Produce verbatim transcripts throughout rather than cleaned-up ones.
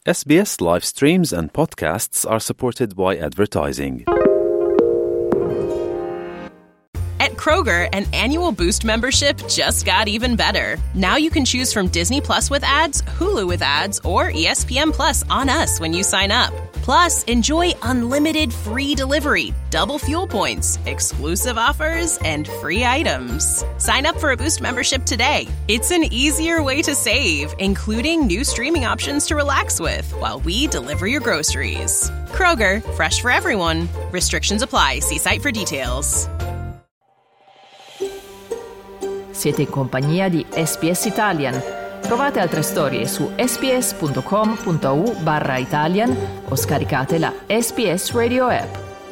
S B S live streams and podcasts are supported by advertising. At Kroger, an annual Boost membership just got even better. Now you can choose from Disney Plus with ads, Hulu with ads, or E S P N Plus on us when you sign up. Plus, enjoy unlimited free delivery, double fuel points, exclusive offers, and free items. Sign up for a Boost membership today. It's an easier way to save, including new streaming options to relax with while we deliver your groceries. Kroger, fresh for everyone. Restrictions apply. See site for details. Siete in compagnia di S B S Italian. Trovate altre storie su sbs.com.au barra Italian o scaricate la S B S Radio app.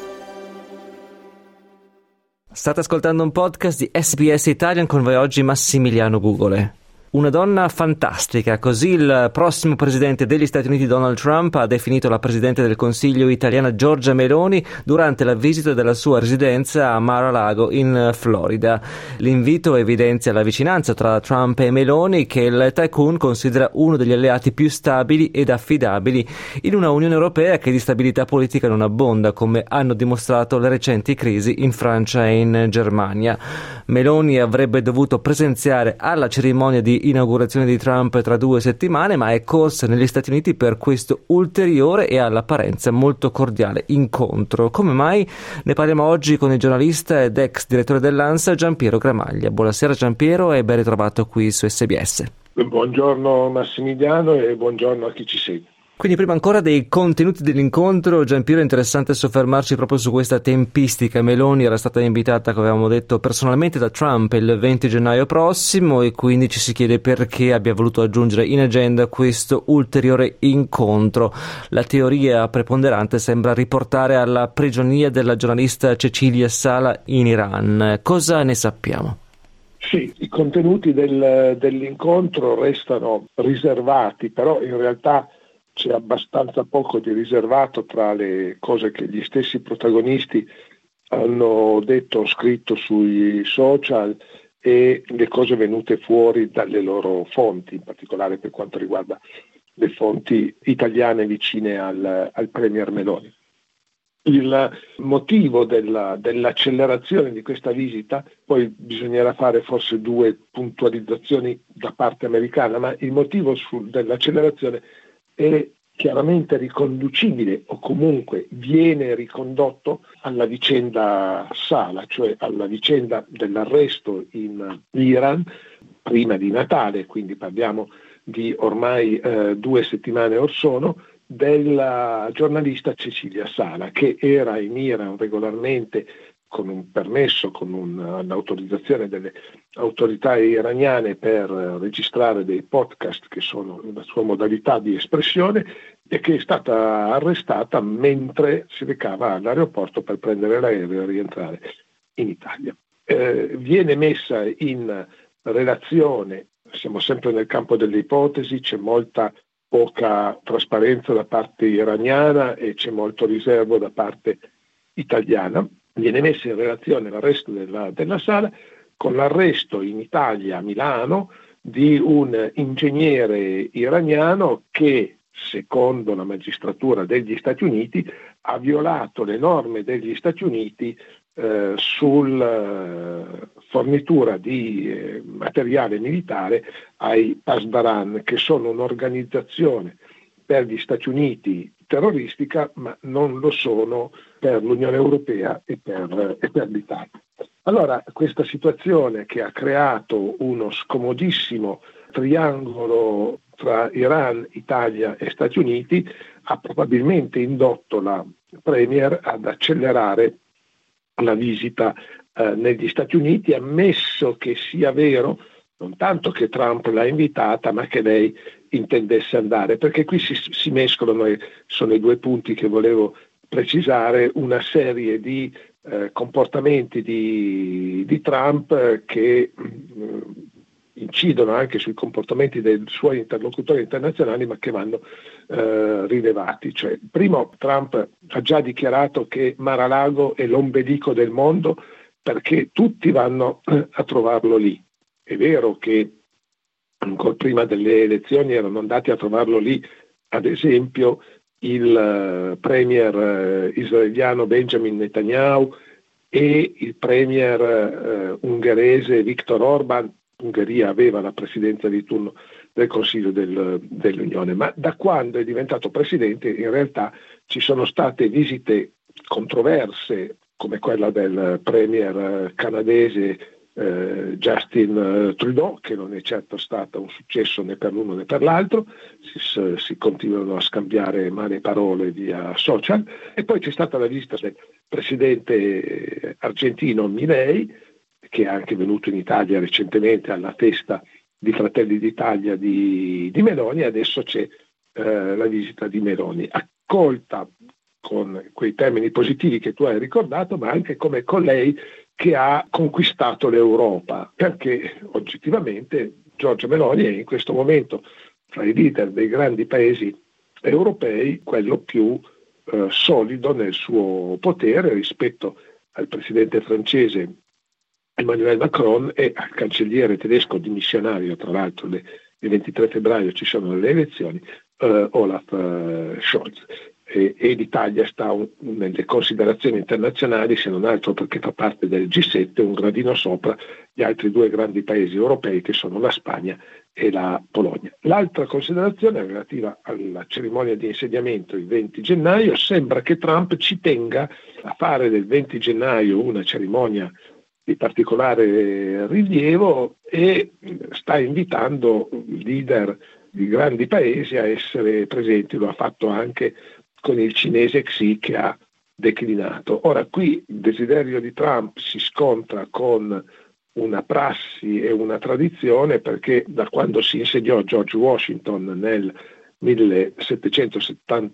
State ascoltando un podcast di S B S Italian, con voi oggi Massimiliano Gugole. Una donna fantastica, così il prossimo presidente degli Stati Uniti Donald Trump ha definito la presidente del Consiglio italiana Giorgia Meloni durante la visita della sua residenza a Mar-a-Lago in Florida. L'invito evidenzia la vicinanza tra Trump e Meloni, che il tycoon considera uno degli alleati più stabili ed affidabili in una Unione Europea che di stabilità politica non abbonda, come hanno dimostrato le recenti crisi in Francia e in Germania. Meloni avrebbe dovuto presenziare alla cerimonia di inaugurazione di Trump tra due settimane, ma è corsa negli Stati Uniti per questo ulteriore e all'apparenza molto cordiale incontro. Come mai? Ne parliamo oggi con il giornalista ed ex direttore dell'ANSA Giampiero Gramaglia. Buonasera Giampiero e ben ritrovato qui su S B S. Buongiorno Massimiliano e buongiorno a chi ci segue. Quindi prima ancora dei contenuti dell'incontro, Giampiero, è interessante soffermarci proprio su questa tempistica. Meloni era stata invitata, come avevamo detto, personalmente da Trump il venti gennaio prossimo, e quindi ci si chiede perché abbia voluto aggiungere in agenda questo ulteriore incontro. La teoria preponderante sembra riportare alla prigionia della giornalista Cecilia Sala in Iran. Cosa ne sappiamo? Sì, i contenuti del, dell'incontro restano riservati, però in realtà c'è abbastanza poco di riservato tra le cose che gli stessi protagonisti hanno detto o scritto sui social e le cose venute fuori dalle loro fonti, in particolare per quanto riguarda le fonti italiane vicine al, al Premier Meloni. Il motivo della, dell'accelerazione di questa visita, poi bisognerà fare forse due puntualizzazioni da parte americana, ma il motivo su, dell'accelerazione è chiaramente riconducibile, o comunque viene ricondotto alla vicenda Sala, cioè alla vicenda dell'arresto in Iran prima di Natale, quindi parliamo di ormai eh, due settimane or sono, della giornalista Cecilia Sala, che era in Iran regolarmente con un permesso, con un'autorizzazione delle autorità iraniane per registrare dei podcast che sono la sua modalità di espressione, e che è stata arrestata mentre si recava all'aeroporto per prendere l'aereo e rientrare in Italia. Eh, viene messa in relazione, siamo sempre nel campo delle ipotesi, c'è molta poca trasparenza da parte iraniana e c'è molto riservo da parte italiana. Viene messa in relazione l'arresto della, della Sala con l'arresto in Italia, a Milano, di un ingegnere iraniano che, secondo la magistratura degli Stati Uniti, ha violato le norme degli Stati Uniti eh, sulla fornitura di eh, materiale militare ai Pasdaran, che sono un'organizzazione per gli Stati Uniti terroristica, ma non lo sono per l'Unione Europea e per, e per l'Italia. Allora, questa situazione che ha creato uno scomodissimo triangolo tra Iran, Italia e Stati Uniti ha probabilmente indotto la Premier ad accelerare la visita eh, negli Stati Uniti, ammesso che sia vero non tanto che Trump l'ha invitata, ma che lei intendesse andare, perché qui si, si mescolano, e sono i due punti che volevo precisare, una serie di eh, comportamenti di, di Trump che mh, incidono anche sui comportamenti dei suoi interlocutori internazionali, ma che vanno eh, rilevati. Cioè, primo, Trump ha già dichiarato che Mar-a-Lago è l'ombelico del mondo perché tutti vanno eh, a trovarlo lì. È vero che ancora prima delle elezioni erano andati a trovarlo lì ad esempio il premier israeliano Benjamin Netanyahu e il premier eh, ungherese Viktor Orban. L'Ungheria aveva la presidenza di turno del Consiglio del, dell'Unione, ma da quando è diventato presidente in realtà ci sono state visite controverse come quella del premier canadese eh, Justin Trudeau, che non è certo stata un successo né per l'uno né per l'altro, si, si continuano a scambiare male parole via social, e poi c'è stata la visita del presidente argentino Milei, che è anche venuto in Italia recentemente alla festa di Fratelli d'Italia di, di Meloni. Adesso c'è eh, la visita di Meloni, accolta con quei termini positivi che tu hai ricordato, ma anche come colei che ha conquistato l'Europa, perché oggettivamente Giorgia Meloni è in questo momento tra i leader dei grandi paesi europei quello più eh, solido nel suo potere rispetto al presidente francese Emmanuel Macron e al cancelliere tedesco dimissionario, tra l'altro le, il ventitré febbraio ci sono le elezioni, eh, Olaf eh, Scholz. E, e l'Italia sta un, nelle considerazioni internazionali, se non altro perché fa parte del G sette, un gradino sopra gli altri due grandi paesi europei che sono la Spagna e la Polonia. L'altra considerazione è relativa alla cerimonia di insediamento il venti gennaio. Sembra che Trump ci tenga a fare del venti gennaio una cerimonia di particolare rilievo e sta invitando leader di grandi paesi a essere presenti. Lo ha fatto anche con il cinese Xi, che ha declinato. Ora, qui il desiderio di Trump si scontra con una prassi e una tradizione, perché da quando si insediò George Washington nel millesettecentosettantasei,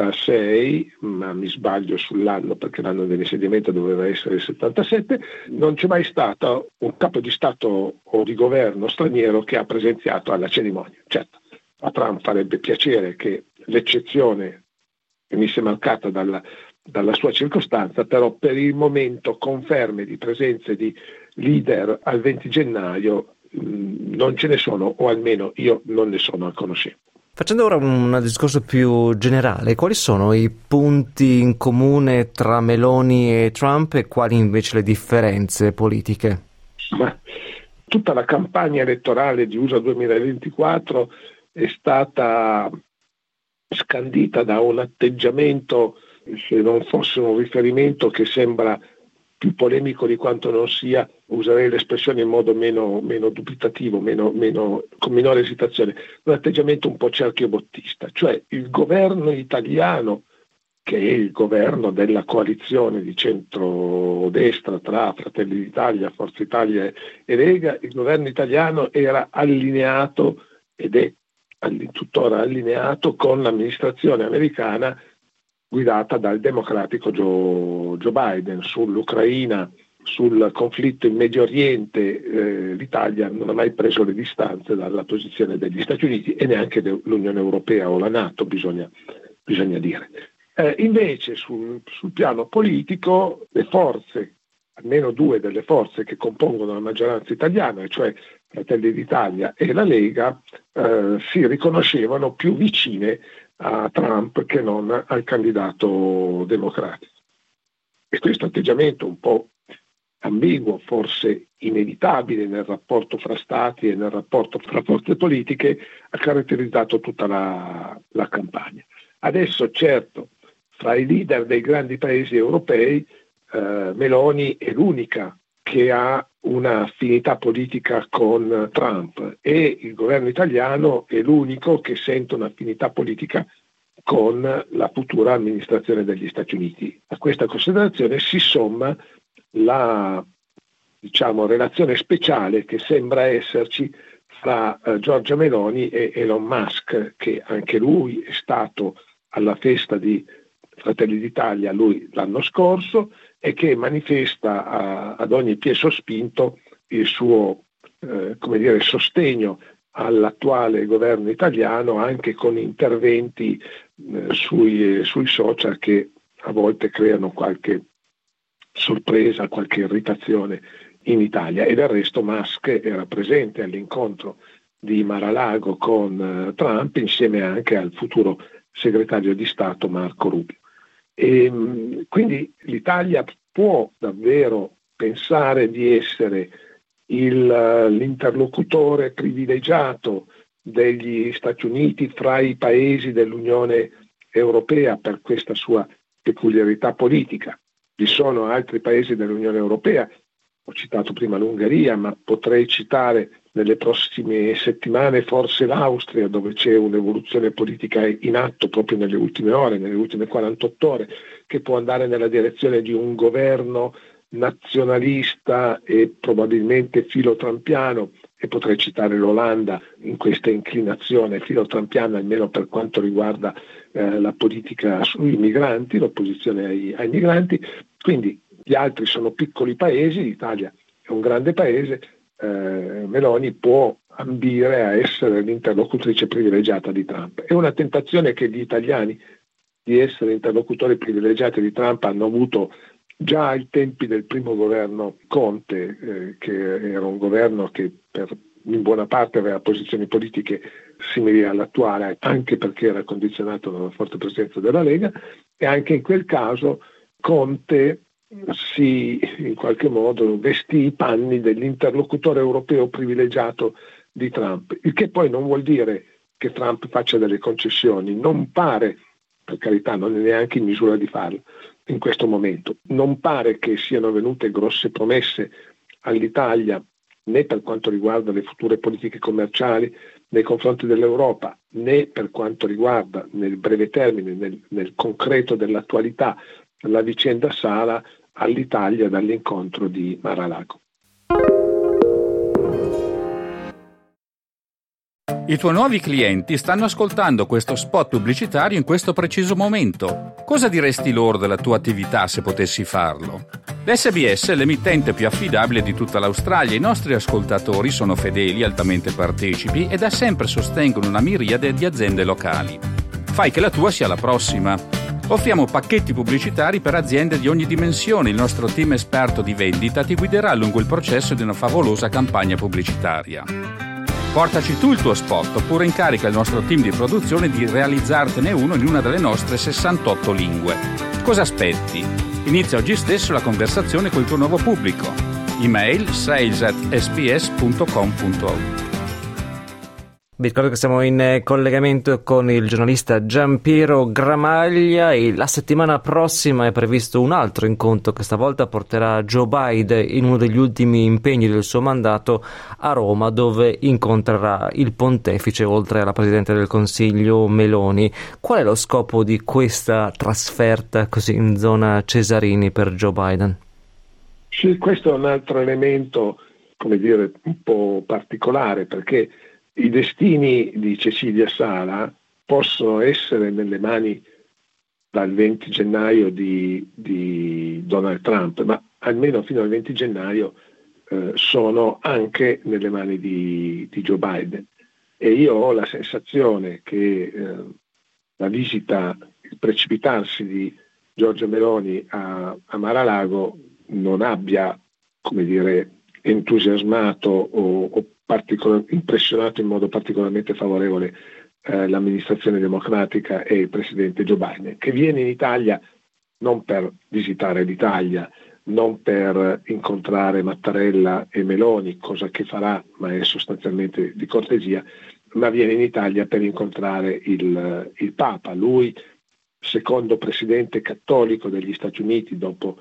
ma mi sbaglio sull'anno perché l'anno dell'insediamento doveva essere il settantasette, non c'è mai stato un capo di Stato o di governo straniero che ha presenziato alla cerimonia. Certo, a Trump farebbe piacere che l'eccezione venisse marcata dalla, dalla sua circostanza, però per il momento conferme di presenze di leader al venti gennaio mh, non ce ne sono, o almeno io non ne sono a conoscenza. Facendo ora un discorso più generale, quali sono i punti in comune tra Meloni e Trump e quali invece le differenze politiche? Ma tutta la campagna elettorale di U S A duemilaventiquattro è stata scandita da un atteggiamento, se non fosse un riferimento che sembra più polemico di quanto non sia, userei l'espressione in modo meno, meno dubitativo, meno, meno, con minore esitazione, un atteggiamento un po' cerchiobottista, cioè il governo italiano, che è il governo della coalizione di centrodestra tra Fratelli d'Italia, Forza Italia e Lega, il governo italiano era allineato ed è tuttora allineato con l'amministrazione americana guidata dal democratico Joe, Joe Biden. Sull'Ucraina, sul conflitto in Medio Oriente, eh, l'Italia non ha mai preso le distanze dalla posizione degli Stati Uniti e neanche dell'Unione Europea o la NATO, bisogna, bisogna dire. Eh, invece sul, sul piano politico le forze, almeno due delle forze che compongono la maggioranza italiana, cioè Fratelli d'Italia e la Lega, eh, si riconoscevano più vicine a Trump che non al candidato democratico. E questo atteggiamento un po' ambiguo, forse inevitabile nel rapporto fra stati e nel rapporto fra forze politiche, ha caratterizzato tutta la, la campagna. Adesso, certo, fra i leader dei grandi paesi europei, eh, Meloni è l'unica che ha una affinità politica con Trump e il governo italiano è l'unico che sente un'affinità politica con la futura amministrazione degli Stati Uniti. A questa considerazione si somma la, diciamo, relazione speciale che sembra esserci fra uh, Giorgia Meloni e Elon Musk, che anche lui è stato alla festa di Fratelli d'Italia lui l'anno scorso e che manifesta a, ad ogni piè sospinto il suo eh, come dire, sostegno all'attuale governo italiano, anche con interventi eh, sui, sui social che a volte creano qualche sorpresa, qualche irritazione in Italia. E del resto Musk era presente all'incontro di Mar-a-Lago con uh, Trump, insieme anche al futuro segretario di Stato Marco Rubio. E, mh, quindi l'Italia può davvero pensare di essere il, uh, l'interlocutore privilegiato degli Stati Uniti fra i paesi dell'Unione Europea per questa sua peculiarità politica. Vi sono altri paesi dell'Unione Europea, ho citato prima l'Ungheria, ma potrei citare nelle prossime settimane forse l'Austria, dove c'è un'evoluzione politica in atto proprio nelle ultime ore, nelle ultime quarantotto ore, che può andare nella direzione di un governo nazionalista e probabilmente filotrampiano, e potrei citare l'Olanda in questa inclinazione filotrampiana, almeno per quanto riguarda eh, la politica sui migranti, l'opposizione ai, ai migranti. Quindi gli altri sono piccoli paesi, l'Italia è un grande paese, eh, Meloni può ambire a essere l'interlocutrice privilegiata di Trump. È una tentazione che gli italiani di essere interlocutori privilegiati di Trump hanno avuto già ai tempi del primo governo Conte, eh, che era un governo che per, in buona parte aveva posizioni politiche simili all'attuale, anche perché era condizionato dalla forte presenza della Lega, e anche in quel caso Conte si in qualche modo vestì i panni dell'interlocutore europeo privilegiato di Trump, il che poi non vuol dire che Trump faccia delle concessioni, non pare, per carità, non è neanche in misura di farlo in questo momento, non pare che siano venute grosse promesse all'Italia né per quanto riguarda le future politiche commerciali nei confronti dell'Europa, né per quanto riguarda nel breve termine, nel, nel concreto dell'attualità, la vicenda Sala all'Italia dall'incontro di Mar-a-Lago. I tuoi nuovi clienti stanno ascoltando questo spot pubblicitario in questo preciso momento. Cosa diresti loro della tua attività se potessi farlo? L'S B S è l'emittente più affidabile di tutta l'Australia. I nostri ascoltatori sono fedeli, altamente partecipi e da sempre sostengono una miriade di aziende locali. Fai che la tua sia la prossima. Offriamo pacchetti pubblicitari per aziende di ogni dimensione. Il nostro team esperto di vendita ti guiderà lungo il processo di una favolosa campagna pubblicitaria. Portaci tu il tuo spot oppure incarica il nostro team di produzione di realizzartene uno in una delle nostre sessantotto lingue. Cosa aspetti? Inizia oggi stesso la conversazione col tuo nuovo pubblico. Email sales at s b s punto com punto a u. Vi ricordo che siamo in collegamento con il giornalista Giampiero Gramaglia e la settimana prossima è previsto un altro incontro che stavolta porterà Joe Biden in uno degli ultimi impegni del suo mandato a Roma, dove incontrerà il pontefice oltre alla Presidente del Consiglio Meloni. Qual è lo scopo di questa trasferta così in zona Cesarini per Joe Biden? Sì, questo è un altro elemento, come dire, un po' particolare, perché i destini di Cecilia Sala possono essere nelle mani dal venti gennaio di, di Donald Trump, ma almeno fino al venti gennaio eh, sono anche nelle mani di, di Joe Biden. E io ho la sensazione che eh, la visita, il precipitarsi di Giorgia Meloni a, a Mar-a-Lago non abbia, come dire, entusiasmato o, o particolar- impressionato in modo particolarmente favorevole eh, l'amministrazione democratica e il presidente Joe Biden, che viene in Italia non per visitare l'Italia, non per incontrare Mattarella e Meloni, cosa che farà, ma è sostanzialmente di cortesia, ma viene in Italia per incontrare il, il Papa. Lui, secondo presidente cattolico degli Stati Uniti dopo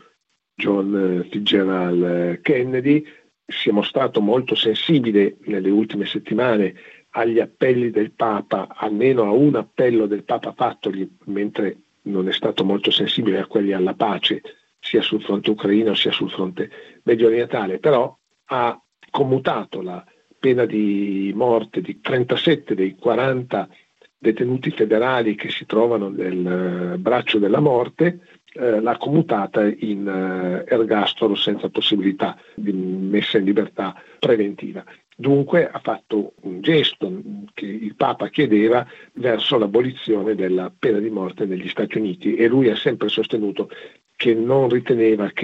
John Fitzgerald Kennedy, si è mostrato molto sensibile nelle ultime settimane agli appelli del Papa, almeno a un appello del Papa fattogli, mentre non è stato molto sensibile a quelli alla pace, sia sul fronte ucraino sia sul fronte medio orientale, però ha commutato la pena di morte di trentasette dei quaranta detenuti federali che si trovano nel braccio della morte, eh, l'ha commutata in eh, ergastolo senza possibilità di messa in libertà preventiva. Dunque ha fatto un gesto che il Papa chiedeva verso l'abolizione della pena di morte negli Stati Uniti, e lui ha sempre sostenuto che non riteneva che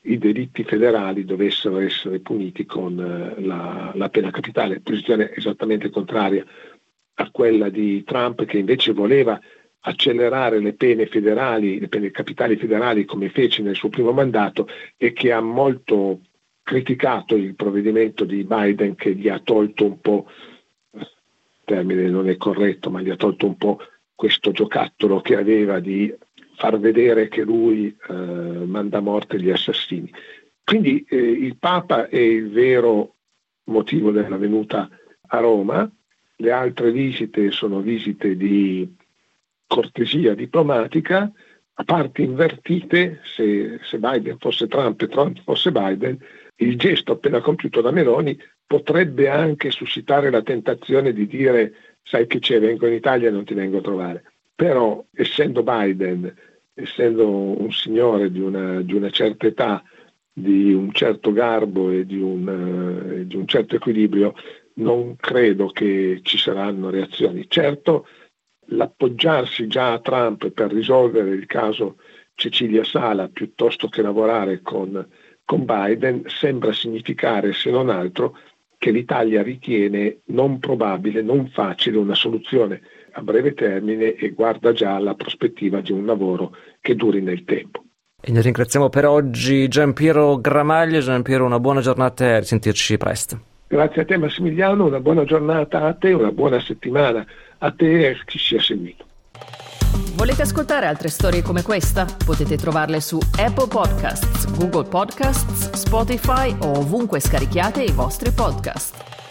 i delitti federali dovessero essere puniti con la, la pena capitale, posizione esattamente contraria a quella di Trump, che invece voleva accelerare le pene federali, le pene capitali federali, come fece nel suo primo mandato, e che ha molto criticato il provvedimento di Biden, che gli ha tolto un po', il termine non è corretto, ma gli ha tolto un po' questo giocattolo che aveva di far vedere che lui eh, manda a morte gli assassini. Quindi eh, il Papa è il vero motivo della venuta a Roma. Le altre visite sono visite di cortesia diplomatica, a parti invertite. Se, se Biden fosse Trump e Trump fosse Biden, il gesto appena compiuto da Meloni potrebbe anche suscitare la tentazione di dire: sai che c'è, vengo in Italia e non ti vengo a trovare. Però, essendo Biden, essendo un signore di una, di una certa età, di un certo garbo e di un, uh, di un certo equilibrio, non credo che ci saranno reazioni. Certo, l'appoggiarsi già a Trump per risolvere il caso Cecilia Sala piuttosto che lavorare con, con Biden sembra significare, se non altro, che l'Italia ritiene non probabile, non facile una soluzione a breve termine e guarda già alla prospettiva di un lavoro che duri nel tempo. E noi ringraziamo per oggi Giampiero Gramaglia. Giampiero, una buona giornata e a risentirci presto. Grazie a te Massimiliano, una buona giornata a te, una buona settimana a te e a chi ci ha seguito. Volete ascoltare altre storie come questa? Potete trovarle su Apple Podcasts, Google Podcasts, Spotify o ovunque scarichiate i vostri podcast.